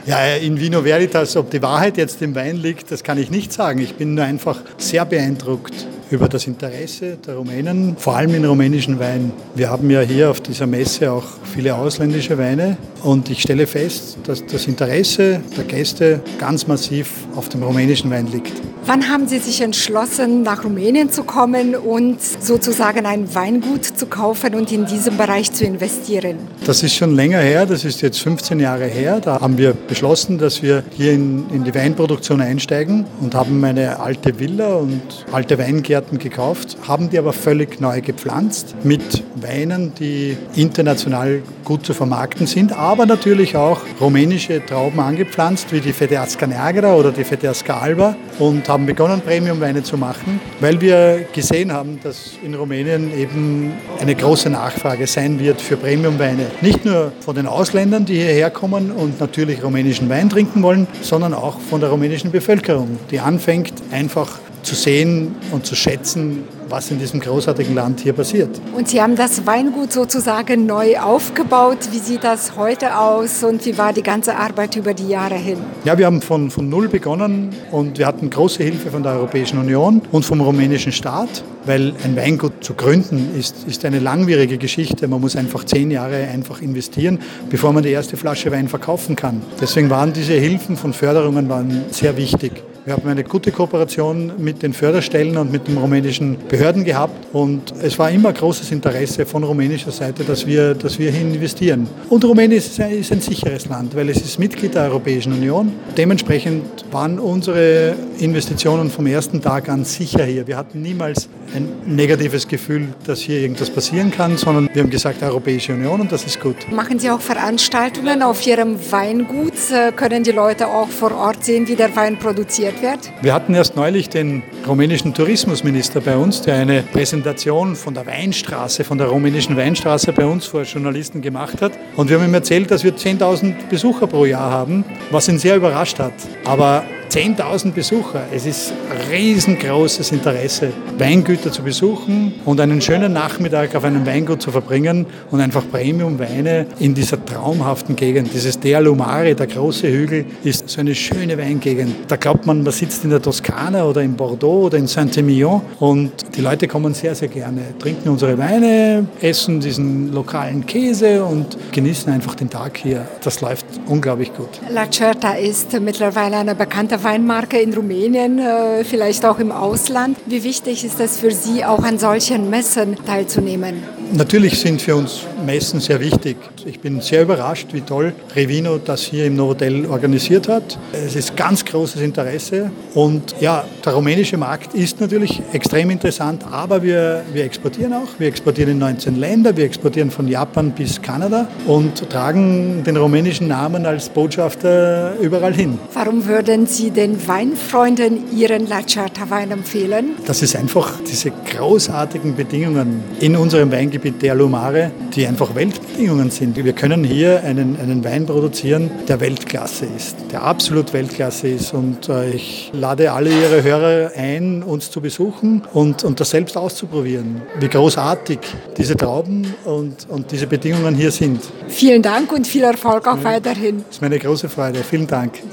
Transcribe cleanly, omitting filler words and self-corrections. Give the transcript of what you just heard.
Ja, in Vino Veritas, ob die Wahrheit jetzt im Wein liegt, das kann ich nicht sagen. Ich bin nur einfach sehr beeindruckt über das Interesse der Rumänen, vor allem in rumänischen Wein. Wir haben ja hier auf dieser Messe auch viele ausländische Weine und ich stelle fest, dass das Interesse der Gäste ganz massiv auf dem rumänischen Wein liegt. Wann haben Sie sich entschlossen, nach Rumänien zu kommen und sozusagen ein Weingut zu kaufen und in diesem Bereich zu investieren? Das ist schon länger her, das ist jetzt 15 Jahre her. Da haben wir beschlossen, dass wir hier in die Weinproduktion einsteigen und haben eine alte Villa und alte Weingärten gekauft, haben die aber völlig neu gepflanzt mit Weinen, die international gut zu vermarkten sind, aber natürlich auch rumänische Trauben angepflanzt, wie die Feteasca Neagra oder die Feteasca Alba, und haben begonnen, Premium-Weine zu machen, weil wir gesehen haben, dass in Rumänien eben eine große Nachfrage sein wird für Premium-Weine. Nicht nur von den Ausländern, die hierher kommen und natürlich rumänischen Wein trinken wollen, sondern auch von der rumänischen Bevölkerung, die anfängt, einfach zu sehen und zu schätzen, was in diesem großartigen Land hier passiert. Und Sie haben das Weingut sozusagen neu aufgebaut. Wie sieht das heute aus und wie war die ganze Arbeit über die Jahre hin? Ja, wir haben von null begonnen und wir hatten große Hilfe von der Europäischen Union und vom rumänischen Staat, weil ein Weingut zu gründen ist eine langwierige Geschichte. Man muss einfach 10 Jahre einfach investieren, bevor man die erste Flasche Wein verkaufen kann. Deswegen waren diese Hilfen von Förderungen sehr wichtig. Wir haben eine gute Kooperation mit den Förderstellen und mit den rumänischen Behörden gehabt und es war immer großes Interesse von rumänischer Seite, dass wir hier investieren. Und Rumänien ist ein sicheres Land, weil es ist Mitglied der Europäischen Union. Dementsprechend waren unsere Investitionen vom ersten Tag an sicher hier. Wir hatten niemals ein negatives Gefühl, dass hier irgendwas passieren kann, sondern wir haben gesagt, Europäische Union, und das ist gut. Machen Sie auch Veranstaltungen auf Ihrem Weingut? Können die Leute auch vor Ort sehen, wie der Wein produziert wird? Wir hatten erst neulich den rumänischen Tourismusminister bei uns, der eine Präsentation von der Weinstraße, von der rumänischen Weinstraße bei uns vor Journalisten gemacht hat. Und wir haben ihm erzählt, dass wir 10.000 Besucher pro Jahr haben, was ihn sehr überrascht hat. Aber 10.000 Besucher. Es ist riesengroßes Interesse, Weingüter zu besuchen und einen schönen Nachmittag auf einem Weingut zu verbringen und einfach Premium-Weine in dieser traumhaften Gegend. Dieses De Alumare, der große Hügel, ist so eine schöne Weingegend. Da glaubt man, man sitzt in der Toskana oder in Bordeaux oder in Saint-Emilion und die Leute kommen sehr, sehr gerne, trinken unsere Weine, essen diesen lokalen Käse und genießen einfach den Tag hier. Das läuft unglaublich gut. La Certa ist mittlerweile eine bekannte Weinmarke in Rumänien, vielleicht auch im Ausland. Wie wichtig ist es für Sie, auch an solchen Messen teilzunehmen? Natürlich sind für uns Messen sehr wichtig. Ich bin sehr überrascht, wie toll Revino das hier im Novotel organisiert hat. Es ist ganz großes Interesse und ja, der rumänische Markt ist natürlich extrem interessant, aber wir exportieren auch. Wir exportieren in 19 Länder, wir exportieren von Japan bis Kanada und tragen den rumänischen Namen als Botschafter überall hin. Warum würden Sie den Weinfreunden Ihren La Certa Wein empfehlen? Das ist einfach diese großartigen Bedingungen in unserem Weingebiet De Alumare, die einfach Weltbedingungen sind. Wir können hier einen Wein produzieren, der Weltklasse ist, der absolut Weltklasse ist. Und ich lade alle Ihre Hörer ein, uns zu besuchen und das selbst auszuprobieren, wie großartig diese Trauben und diese Bedingungen hier sind. Vielen Dank und viel Erfolg auch weiterhin. Das ist meine große Freude. Vielen Dank.